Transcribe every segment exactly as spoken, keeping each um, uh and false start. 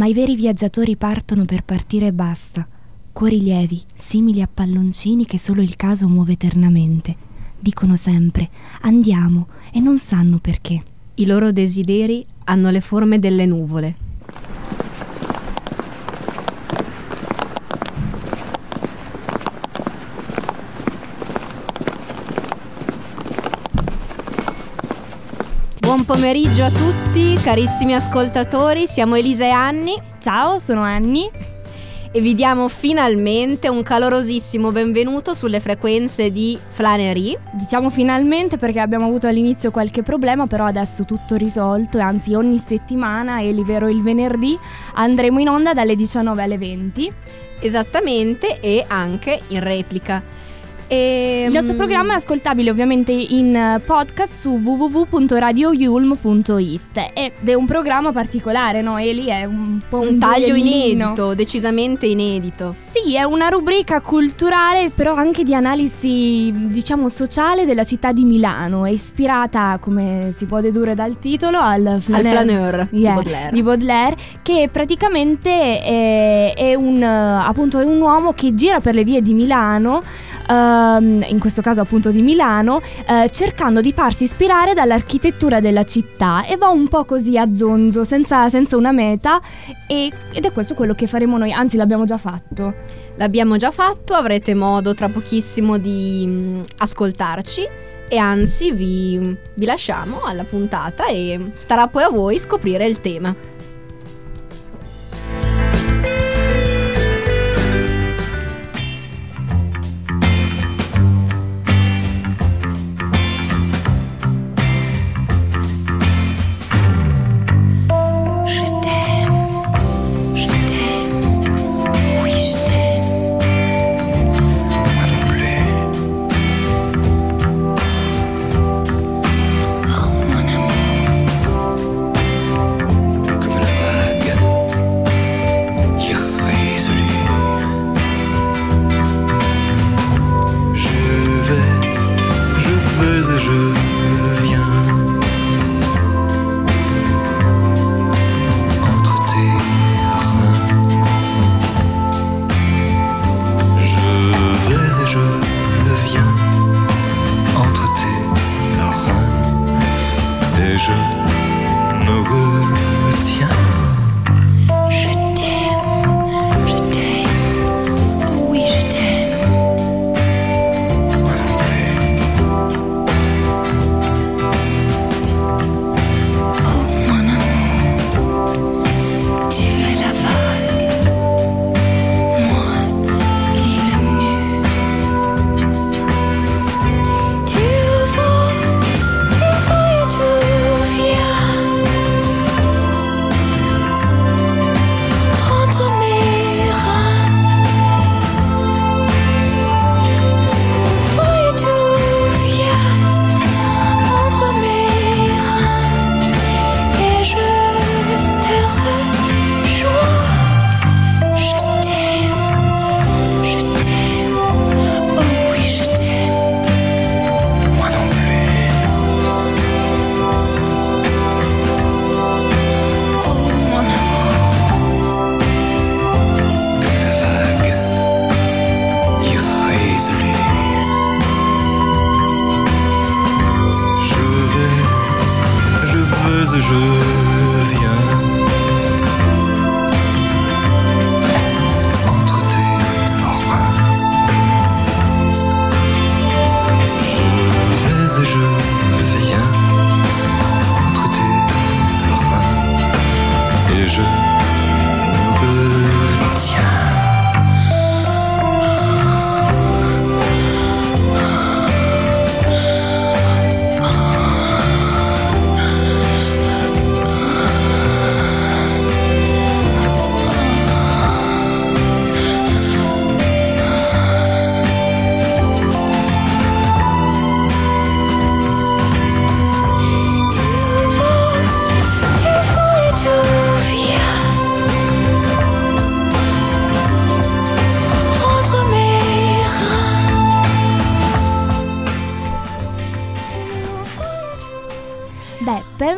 i veri viaggiatori partono per partire e basta. Cuori lievi, simili a palloncini che solo il caso muove eternamente. Dicono sempre, andiamo, e non sanno perché. I loro desideri hanno le forme delle nuvole. Buon pomeriggio a tutti, carissimi ascoltatori, siamo Elisa e Anni. Ciao, sono Anni. E vi diamo finalmente un calorosissimo benvenuto sulle frequenze di Flanery. Diciamo finalmente perché abbiamo avuto all'inizio qualche problema, però adesso tutto risolto, e anzi ogni settimana, e vero il venerdì, andremo in onda dalle diciannove alle venti. Esattamente, e anche in replica. E, il nostro programma è ascoltabile ovviamente in podcast su w w w punto radio yulm punto i t ed è un programma particolare, no Eli? È un po' un, un taglio gioiellino. inedito, decisamente inedito. Sì, è una rubrica culturale, però anche di analisi, diciamo, sociale della città di Milano. È ispirata, come si può dedurre dal titolo, al flaneur, al flaneur yeah, di Baudelaire. di Baudelaire, che praticamente è, è un appunto è un uomo che gira per le vie di Milano. Uh, in questo caso appunto di Milano, uh, cercando di farsi ispirare dall'architettura della città, e va un po' così a zonzo, senza, senza una meta, e, ed è questo quello che faremo noi, anzi l'abbiamo già fatto. L'abbiamo già fatto, avrete modo tra pochissimo di mh, ascoltarci, e anzi vi, vi lasciamo alla puntata e starà poi a voi scoprire il tema. Comme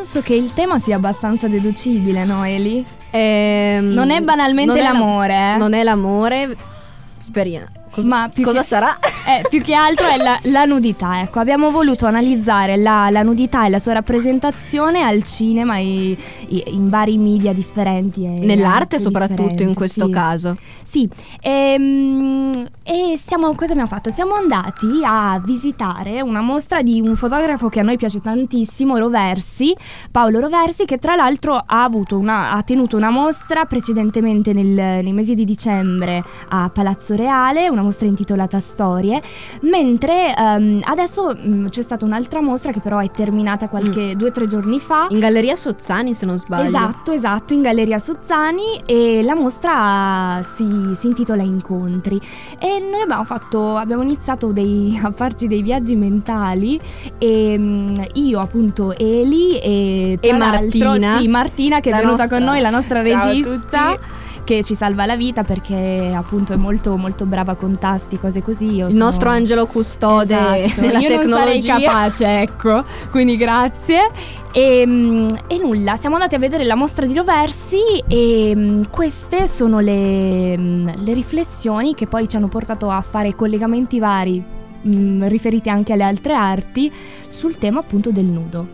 penso che il tema sia abbastanza deducibile, no Eli? Ehm, Non è banalmente non è la- l'amore, eh? Non è l'amore. Speriamo. Cos- Ma più cosa che- sarà? Eh, più che altro è la, la nudità, ecco, abbiamo voluto analizzare la, la nudità e la sua rappresentazione al cinema e, e in vari media differenti. E Nell'arte arti soprattutto in differenti, questo sì. caso. Sì, ehm, e siamo, cosa abbiamo fatto? Siamo andati a visitare una mostra di un fotografo che a noi piace tantissimo, Roversi, Paolo Roversi, che tra l'altro ha, avuto una, ha tenuto una mostra precedentemente nel, nei mesi di dicembre a Palazzo Reale, una mostra intitolata Storie, mentre ehm, adesso mh, c'è stata un'altra mostra che però è terminata qualche due o tre giorni fa. In Galleria Sozzani, se non sbaglio. Esatto, esatto, in Galleria Sozzani, e la mostra si, si intitola Incontri, e noi abbiamo fatto, abbiamo iniziato dei, a farci dei viaggi mentali, e mh, io appunto Eli e, tra E Martina. l'altro, sì, Martina che La è venuta nostra- con noi, la nostra Ciao a regista, tutti. che ci salva la vita perché appunto è molto molto brava con tasti, cose così. Io Il sono- nostro angelo custode Esatto, nella io non sarei tecnologia. capace, ecco, quindi grazie. E, mm, e nulla, siamo andati a vedere la mostra di Roversi e mm, queste sono le, mm, le riflessioni che poi ci hanno portato a fare collegamenti vari, mm, riferiti anche alle altre arti, sul tema appunto del nudo.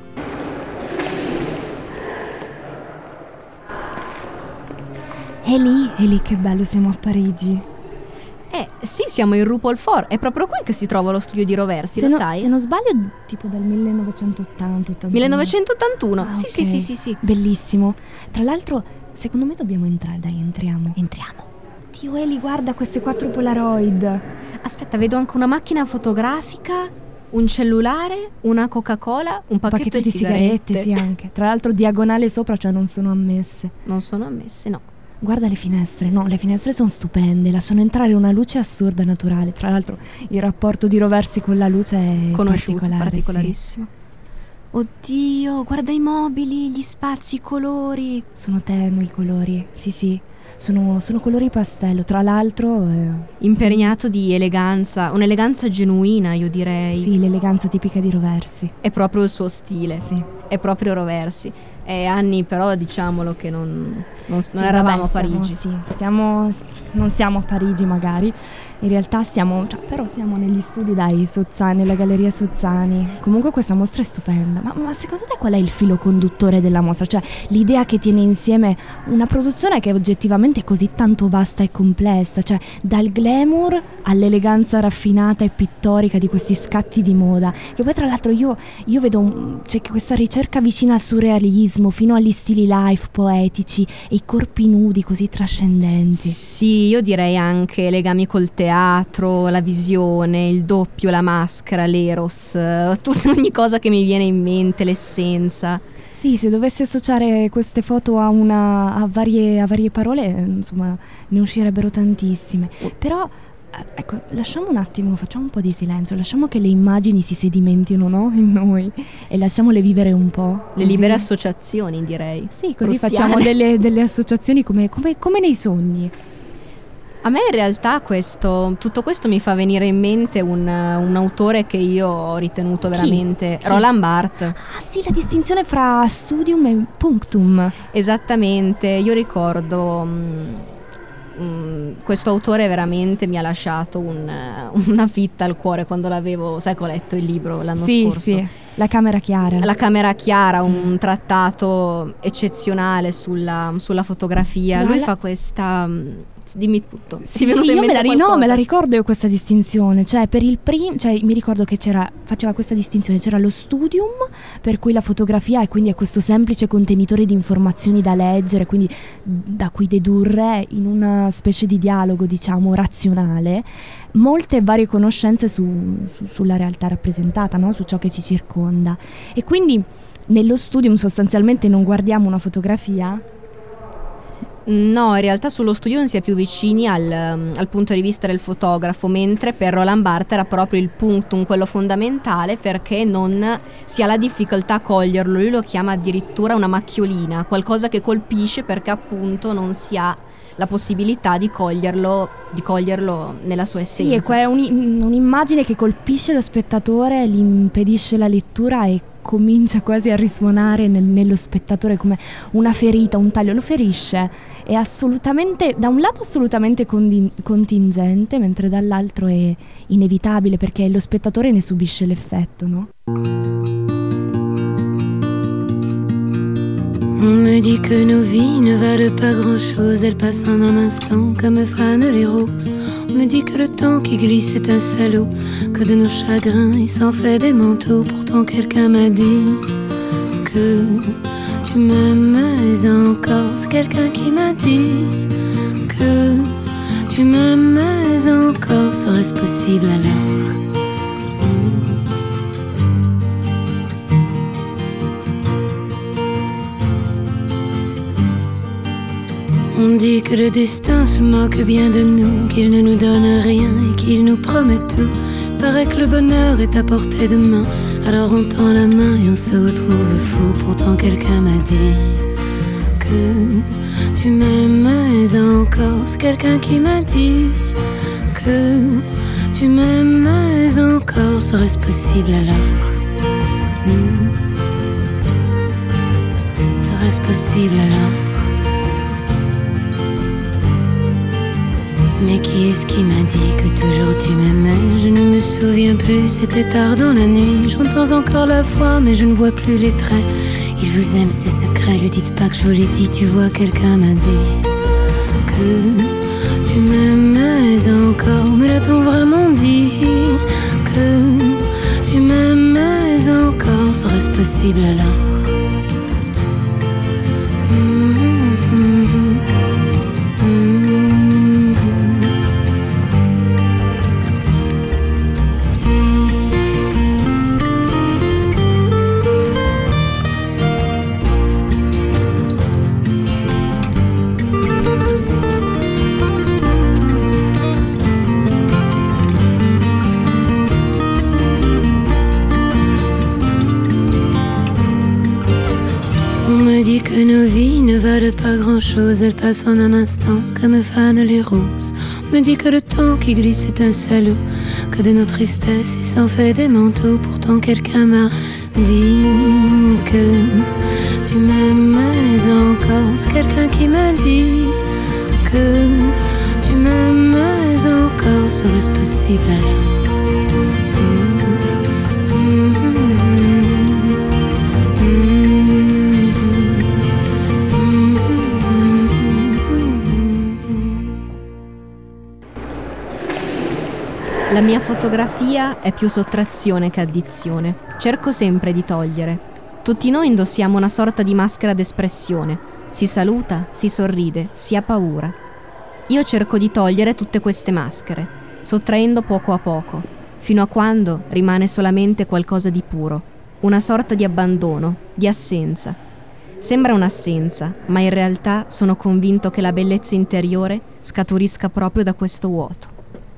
E lì, e lì che bello, siamo a Parigi. Eh sì, siamo in RuPaul quattro. È proprio qui che si trova lo studio di Roversi, se lo no- sai? Se non sbaglio, tipo dal millenovecentottanta ottantuno. millenovecentottantuno. Ah, sì, ok. sì, sì, sì, sì. Bellissimo. Tra l'altro, secondo me dobbiamo entrare. Dai, entriamo. Entriamo. Dio Eli, guarda queste quattro Polaroid. Aspetta, vedo anche una macchina fotografica, un cellulare, una Coca-Cola, un pacchetto, Pacchetto di sigarette, sì, anche. Tra l'altro, diagonale sopra, cioè non sono ammesse. Non sono ammesse, no. Guarda le finestre. No, le finestre sono stupende. Lasciano entrare una luce assurda, naturale. Tra l'altro, il rapporto di Roversi con la luce è Conosciuto, particolare, particolarissimo. Oddio, guarda i mobili, gli spazi, i colori. sì. Sono tenui i colori. Sì, sì. Sono, sono colori pastello. Tra l'altro, eh, Impregnato di eleganza, un'eleganza genuina, io direi. sì, l'eleganza tipica di Roversi. È proprio il suo stile. Sì. È proprio Roversi. È anni però, diciamolo, che non, non, Sì, non eravamo vabbè, a Parigi. Stiamo, sì, stiamo, non siamo a Parigi magari. In realtà siamo, cioè, però siamo negli studi, dai, Sozzani, nella Galleria Sozzani. Comunque questa mostra è stupenda. Ma, ma secondo te qual è il filo conduttore della mostra? Cioè l'idea che tiene insieme una produzione che è oggettivamente così tanto vasta e complessa. Cioè dal glamour all'eleganza raffinata e pittorica di questi scatti di moda. Che poi tra l'altro io, io vedo un, c'è che questa ricerca vicina al surrealismo, fino agli stili life poetici e i corpi nudi così trascendenti. Sì, io direi anche legami col teatro, la visione, il doppio, la maschera, l'eros, eh, tut- ogni cosa che mi viene in mente, l'essenza. Sì, se dovessi associare queste foto a, una, a, varie, a varie parole, eh, insomma, ne uscirebbero tantissime. Però, eh, ecco, lasciamo un attimo, facciamo un po' di silenzio, lasciamo che le immagini si sedimentino, no? In noi, e lasciamole vivere un po'. Le così. libere associazioni, direi. Sì, così Proustiane. facciamo delle, delle associazioni come, come, come nei sogni. A me in realtà questo, tutto questo mi fa venire in mente un, un autore che io ho ritenuto veramente... Chi? Roland Barthes. Ah sì, la distinzione fra studium e punctum. Esattamente, io ricordo... mm, mm, questo autore veramente mi ha lasciato un, una fitta al cuore quando l'avevo... Sai che ho letto il libro l'anno Sì, scorso? sì, la camera chiara. La Camera Chiara, Sì. un trattato eccezionale sulla, sulla fotografia. Tra Lui la- fa questa... Dimmi tutto. Sì, Ti è venuto sì, in io me mente la, ri- no, qualcosa? me la ricordo io questa distinzione, cioè per il primo, cioè mi ricordo che c'era, faceva questa distinzione, c'era lo studium, per cui la fotografia e quindi è questo semplice contenitore di informazioni da leggere, quindi da cui dedurre in una specie di dialogo, diciamo, razionale, molte varie conoscenze su, su- sulla realtà rappresentata, no? Su ciò che ci circonda. E quindi nello studium sostanzialmente non guardiamo una fotografia. No, in realtà sullo studio si è più vicini al, um, al punto di vista del fotografo, mentre per Roland Barthes era proprio il punctum, quello fondamentale, perché non si ha la difficoltà a coglierlo. Lui lo chiama addirittura una macchiolina, qualcosa che colpisce perché appunto non si ha la possibilità di coglierlo, di coglierlo nella sua essenza. Sì, è que- un- un'immagine che colpisce lo spettatore, gli impedisce la lettura e comincia quasi a risuonare nel, nello spettatore come una ferita, un taglio, lo ferisce. È assolutamente, da un lato assolutamente condi- contingente, mentre dall'altro è inevitabile perché lo spettatore ne subisce l'effetto, no? On me dit que nos vies ne valent pas grand-chose, elles passent en un instant comme fanent les roses. On me dit que le temps qui glisse est un salaud, que de nos chagrins il s'en fait des manteaux. Pourtant quelqu'un m'a dit que tu m'aimes encore. C'est quelqu'un qui m'a dit que tu m'aimes encore. Serait-ce possible alors? On dit que le destin se moque bien de nous, qu'il ne nous donne rien et qu'il nous promet tout. Paraît que le bonheur est à portée de main, alors on tend la main et on se retrouve fou. Pourtant quelqu'un m'a dit que tu m'aimes encore. C'est quelqu'un qui m'a dit que tu m'aimes encore. Serait-ce possible alors? hmm. Serait-ce possible alors? Mais qui est-ce qui m'a dit que toujours tu m'aimais? Je ne me souviens plus, c'était tard dans la nuit. J'entends encore la voix, mais je ne vois plus les traits. Il vous aime, c'est secret, lui dites pas que je vous l'ai dit. Tu vois, quelqu'un m'a dit que tu m'aimais encore. Mais l'a-t-on vraiment dit que tu m'aimais encore? Serait-ce possible alors? Que nos vies ne valent pas grand-chose, elles passent en un instant comme fanent les roses. On me dit que le temps qui glisse est un salaud, que de nos tristesses il s'en fait des manteaux. Pourtant quelqu'un m'a dit que tu m'aimes encore. C'est quelqu'un qui m'a dit que tu m'aimes encore. Serait-ce possible alors? La mia fotografia è più sottrazione che addizione. Cerco sempre di togliere. Tutti noi indossiamo una sorta di maschera d'espressione. Si saluta, si sorride, si ha paura. Io cerco di togliere tutte queste maschere, sottraendo poco a poco, fino a quando rimane solamente qualcosa di puro, una sorta di abbandono, di assenza. Sembra un'assenza, ma in realtà sono convinto che la bellezza interiore scaturisca proprio da questo vuoto.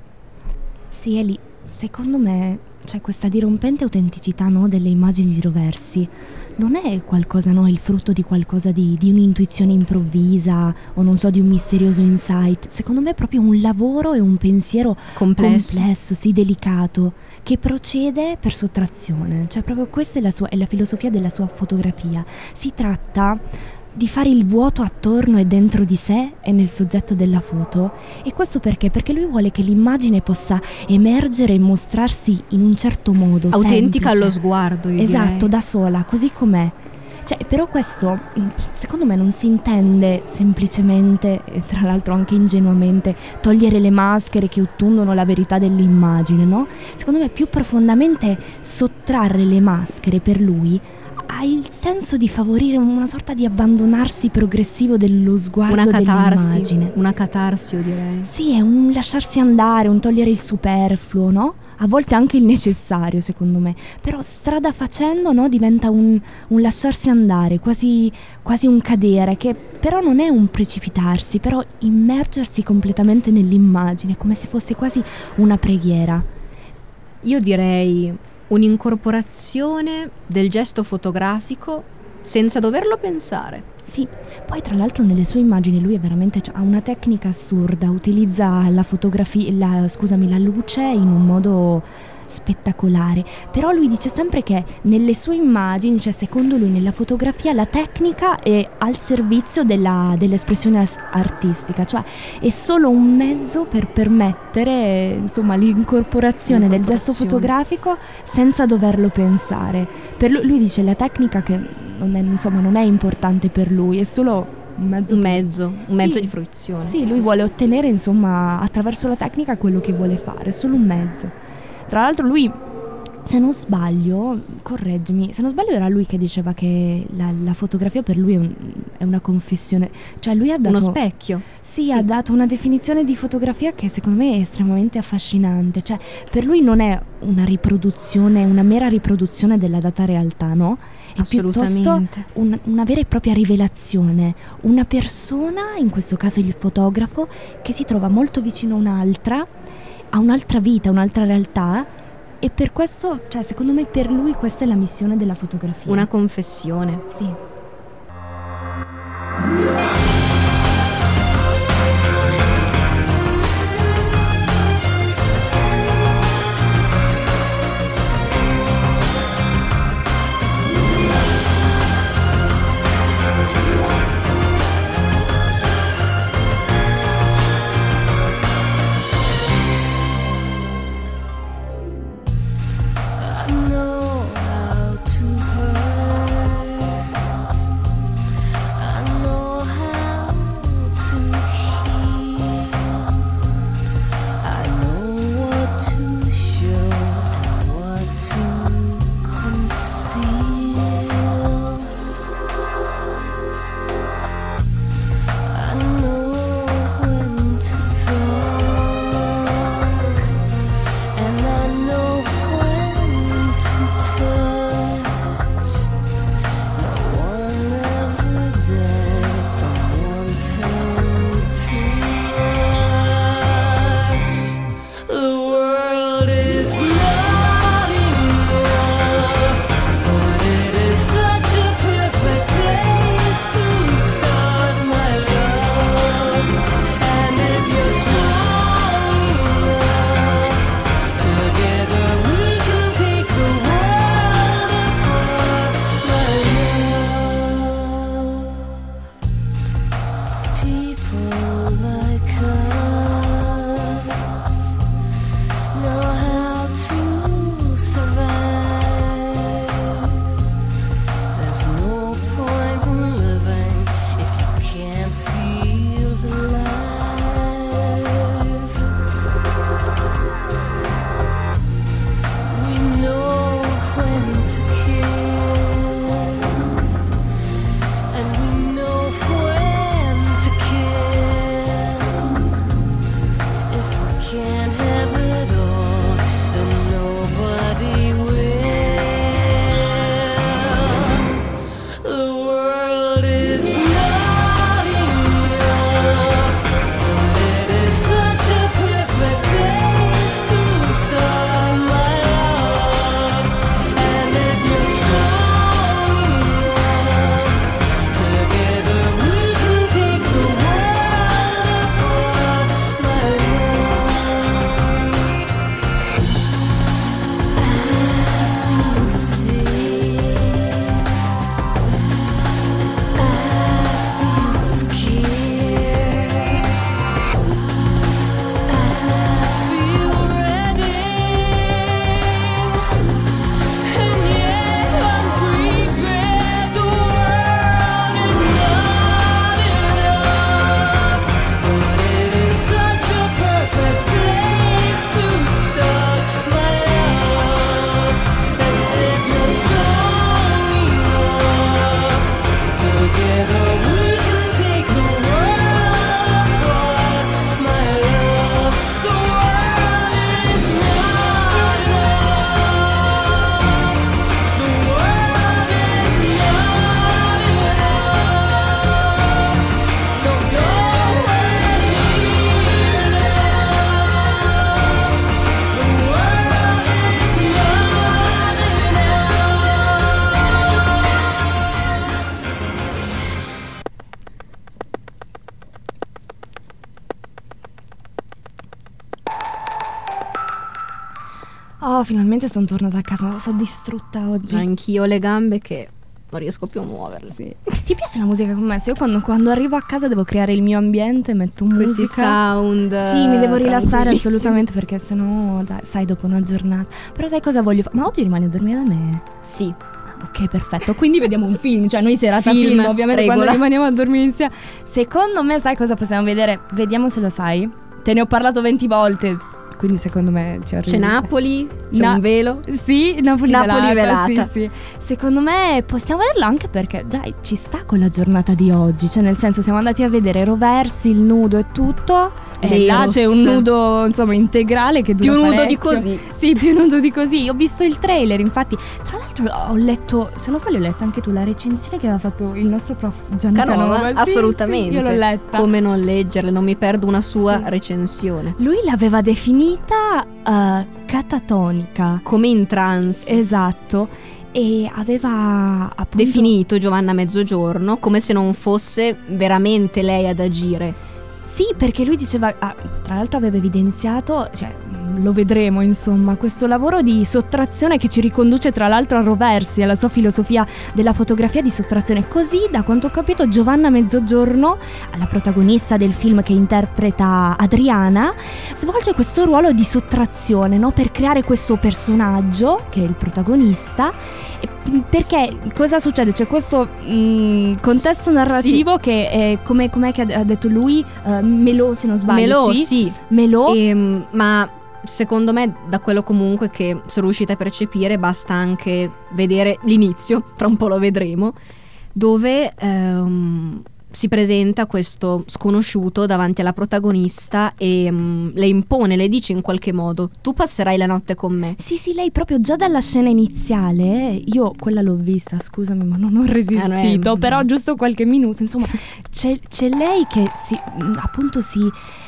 Sì, Eli, secondo me c'è questa dirompente autenticità, no, delle immagini di Roversi. Non è qualcosa, no, il frutto di qualcosa di, di un'intuizione improvvisa o non so, di un misterioso insight. Secondo me è proprio un lavoro e un pensiero complesso, complesso sì, delicato, che procede per sottrazione. Cioè proprio questa è la sua, è la filosofia della sua fotografia. Si tratta di fare il vuoto attorno e dentro di sé e nel soggetto della foto. E questo perché? Perché lui vuole che l'immagine possa emergere e mostrarsi in un certo modo, autentica semplice. Allo sguardo, io esatto, direi. Da sola, così com'è. Cioè, però questo, secondo me, non si intende semplicemente, e tra l'altro anche ingenuamente, togliere le maschere che ottundono la verità dell'immagine, no? Secondo me più profondamente sottrarre le maschere per lui ha il senso di favorire una sorta di abbandonarsi progressivo dello sguardo una catarsi, dell'immagine. Una catarsi, io direi. Sì, è un lasciarsi andare, un togliere il superfluo, no? A volte anche il necessario, secondo me. Però strada facendo, no, diventa un, un lasciarsi andare, quasi, quasi un cadere, che però non è un precipitarsi, però immergersi completamente nell'immagine, come se fosse quasi una preghiera. Io direi un'incorporazione del gesto fotografico senza doverlo pensare. Sì, poi tra l'altro nelle sue immagini lui è veramente, cioè, ha una tecnica assurda, utilizza la fotografia, la, scusami, la luce in un modo spettacolare, però lui dice sempre che nelle sue immagini, cioè secondo lui nella fotografia la tecnica è al servizio della, dell'espressione as- artistica, cioè è solo un mezzo per permettere insomma l'incorporazione del gesto fotografico senza doverlo pensare. Per lui, lui dice la tecnica che non è, insomma, non è importante per lui, è solo un mezzo, un mezzo, un mezzo sì, di fruizione. Sì, lui sì, vuole sì. ottenere insomma attraverso la tecnica quello che vuole fare, solo un mezzo. Tra l'altro lui, se non sbaglio, correggimi, se non sbaglio era lui che diceva che la, la fotografia per lui è, un, è una confessione, cioè lui ha dato uno specchio. sì, Sì. ha dato una definizione di fotografia che secondo me è estremamente affascinante, cioè per lui non è una riproduzione, una mera riproduzione della data realtà, no? È piuttosto Assolutamente. un, una vera e propria rivelazione, una persona, in questo caso il fotografo, che si trova molto vicino a un'altra, a un'altra vita, un'altra realtà, e per questo, cioè secondo me per lui questa è la missione della fotografia. Una confessione. Sì. Oh, finalmente sono tornata a casa, ma sono distrutta oggi. Anch'io ho le gambe che non riesco più a muoverle. Sì. Ti piace la musica che ho messo? Io quando, quando arrivo a casa devo creare il mio ambiente, metto musica. Questi sound. Sì, mi devo rilassare tranquillissimi. assolutamente, perché sennò, dai, sai, dopo una giornata. Però sai cosa voglio fare? Ma oggi rimani a dormire da me? Sì. Ok, perfetto. Quindi vediamo un film, cioè noi serata Film, film, ovviamente regola. quando rimaniamo a dormire insieme. Secondo me, sai cosa possiamo vedere? Vediamo se lo sai. Te ne ho parlato venti volte, quindi secondo me ci arrivi. C'è Napoli, c'è Na- un velo. Sì, Napoli, Napoli velata, velata. Sì, sì. Secondo me possiamo vederlo anche perché già ci sta con la giornata di oggi. Cioè, nel senso, siamo andati a vedere Roversi, il nudo e tutto. E là Eros. c'è un nudo, insomma, integrale che dura Più nudo di parecchio. così. Sì, più nudo di così. Ho visto il trailer, infatti. Tra l'altro ho letto, se non sbaglio, ho letto anche tu la recensione che aveva fatto il nostro prof Gianni Canova, Canova. Sì, assolutamente. sì, io l'ho letta. Come non leggerle, non mi perdo una sua Sì. recensione. Lui l'aveva definita eh, catatonica. Come in trance. Esatto. E aveva appunto Definito Giovanna Mezzogiorno come se non fosse veramente lei ad agire. Sì, perché lui diceva, ah, tra l'altro aveva evidenziato, cioè lo vedremo insomma, questo lavoro di sottrazione che ci riconduce tra l'altro a Roversi, alla sua filosofia della fotografia di sottrazione. Così, da quanto ho capito, Giovanna Mezzogiorno, la protagonista del film che interpreta Adriana, svolge questo ruolo di sottrazione, no? Per creare questo personaggio, che è il protagonista. Perché cosa succede? C'è questo mh, contesto narrativo Sì. che è come com'è che ha detto lui, uh, Melò se non sbaglio. Melò, sì. sì. Melò. Ehm, ma secondo me, da quello comunque che sono riuscita a percepire, basta anche vedere l'inizio, tra un po' lo vedremo, dove ehm, si presenta questo sconosciuto davanti alla protagonista e mm, le impone, le dice in qualche modo: tu passerai la notte con me. Sì, sì, lei proprio già dalla scena iniziale, io quella l'ho vista, scusami, ma non ho resistito, Eh, no, è- però giusto qualche minuto, insomma, c'è, c'è lei che si, appunto si,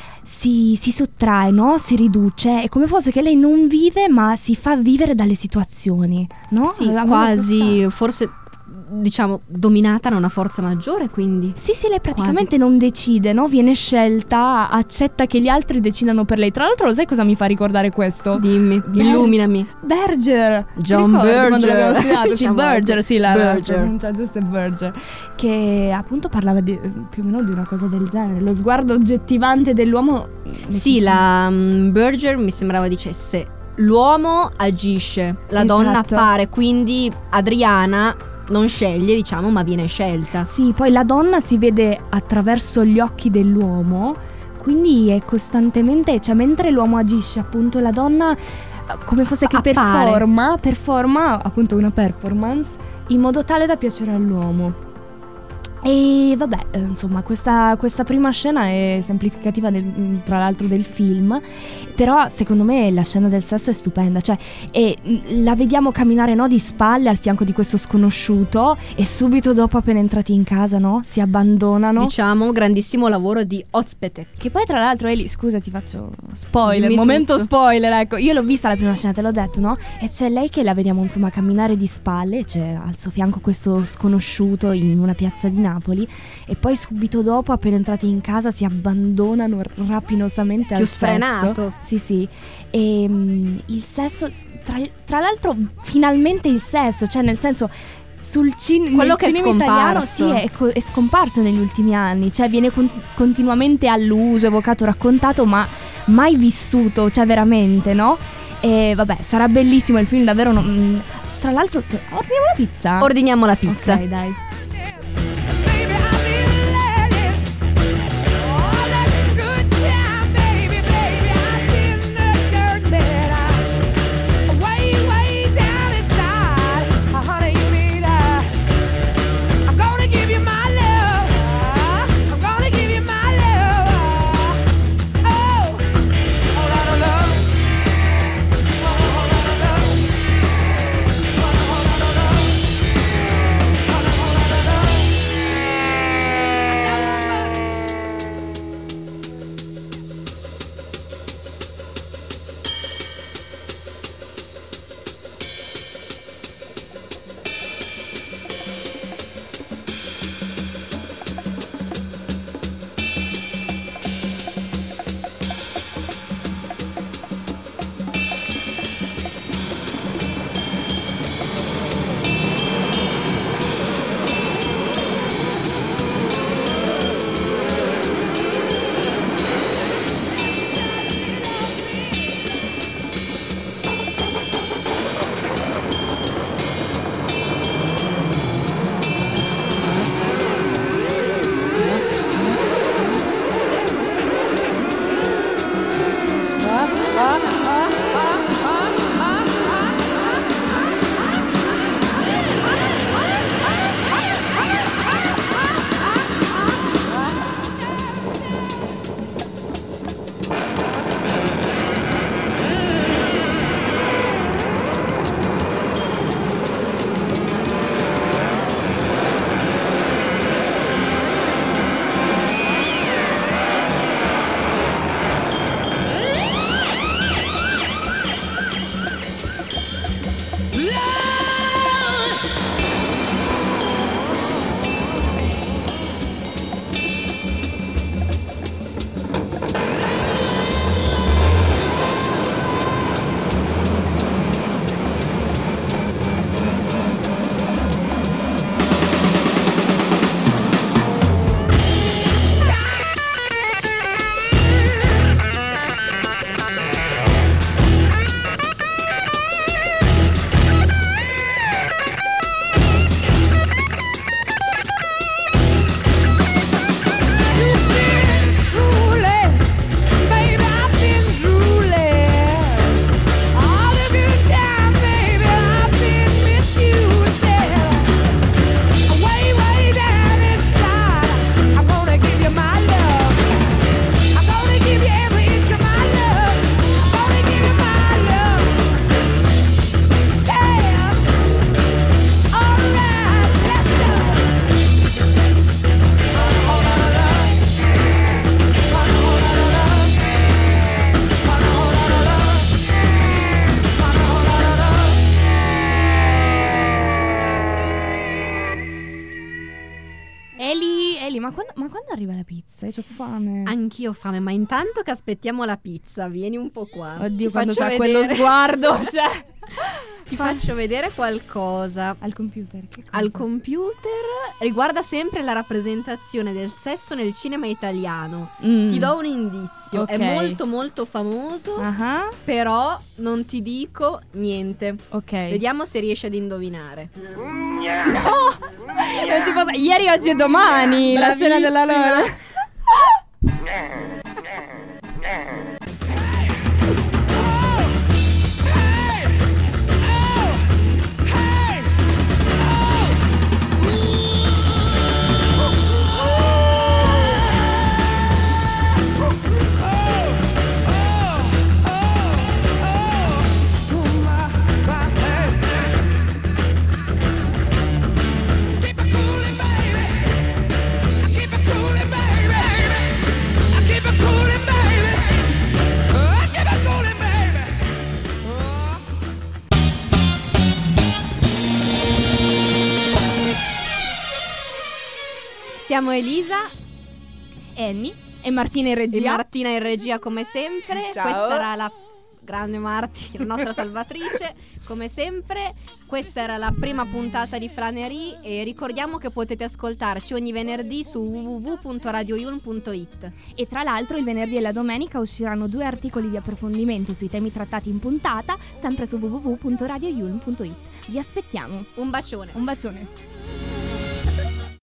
si, si sottrae, no? Si riduce, è come fosse che lei non vive, ma si fa vivere dalle situazioni, no? Sì, Avevamo quasi, forse diciamo dominata da una forza maggiore, quindi. Sì, sì, lei praticamente non decide, no? Viene scelta, accetta che gli altri decidano per lei. Tra l'altro, lo sai cosa mi fa ricordare questo? Dimmi, Ber- illuminami. Berger. John Ti ricordi quando Berger. l'abbiamo studiato? Sì, Diciamo Berger, anche. sì, la, la Berger. pronuncia giusta è Berger. Che appunto parlava di, più o meno di una cosa del genere. Lo sguardo oggettivante dell'uomo. Sì, la um, Berger mi sembrava dicesse: l'uomo agisce, la donna Esatto. appare, quindi Adriana non sceglie, diciamo, ma viene scelta. Sì, poi la donna si vede attraverso gli occhi dell'uomo, quindi è costantemente, cioè mentre l'uomo agisce, appunto la donna eh, come fosse che Appare. performa, performa appunto una performance in modo tale da piacere all'uomo. E vabbè, eh, insomma, questa, questa prima scena è semplificativa del- tra l'altro del film, però secondo me la scena del sesso è stupenda, cioè e, mh, la vediamo camminare, no, di spalle al fianco di questo sconosciuto e subito dopo, appena entrati in casa, no, si abbandonano. Diciamo, grandissimo lavoro di ospite. Che poi tra l'altro Eli, scusa, ti faccio spoiler, Dimmi momento tutto. spoiler, ecco. Io l'ho vista la prima scena, te l'ho detto, no? E c'è lei che la vediamo insomma camminare di spalle, e c'è al suo fianco questo sconosciuto in una piazza di Napoli, e poi subito dopo, appena entrati in casa, si abbandonano rapinosamente Più al sesso. sfrenato. Sì, sì. E mm, il sesso, tra, tra l'altro finalmente il sesso, cioè nel senso sul cin- Quello nel che è cinema italiano scomparso. sì, è, co- è scomparso negli ultimi anni, cioè viene con- continuamente alluso, evocato, raccontato, ma mai vissuto, cioè veramente, no? E vabbè, sarà bellissimo il film, davvero. non- mm, tra l'altro, se... ordiniamo la pizza. Ordiniamo la pizza. Ok, dai. Baby, I've been letting all that good time, baby, baby, I've been the dirt better. Way, way down inside, uh, honey, you need a. I'm gonna give you my love. I'm gonna give you my love. Oh, whole lot of love. Whole whole lot of love. Whole whole lot of love. Whole whole lot of ma quando arriva la pizza? Io c'ho fame. Anch'io ho fame, ma intanto che aspettiamo la pizza, vieni un po' qua. Oddio, Ti quando faccio c'ha quello vedere- sguardo, cioè. Ti faccio vedere qualcosa. Al computer, che cosa? Al computer riguarda sempre la rappresentazione del sesso nel cinema italiano. Mm. Ti do un indizio, Ok. è molto molto famoso, Ah, però non ti dico niente. ok. Vediamo se riesci ad indovinare. Non si può. Ieri, oggi e domani. La scena della Bravissima. loro. Siamo Elisa Annie e Martina in e regia. Martina in regia come sempre. Ciao. Questa era la grande Marti, la nostra salvatrice, come sempre. Questa era la prima puntata di Flanery e ricordiamo che potete ascoltarci ogni venerdì su w w w punto radio yulm punto it. E tra l'altro il venerdì e la domenica usciranno due articoli di approfondimento sui temi trattati in puntata, sempre su w w w punto radio yulm punto it. Vi aspettiamo. Un bacione. Un bacione.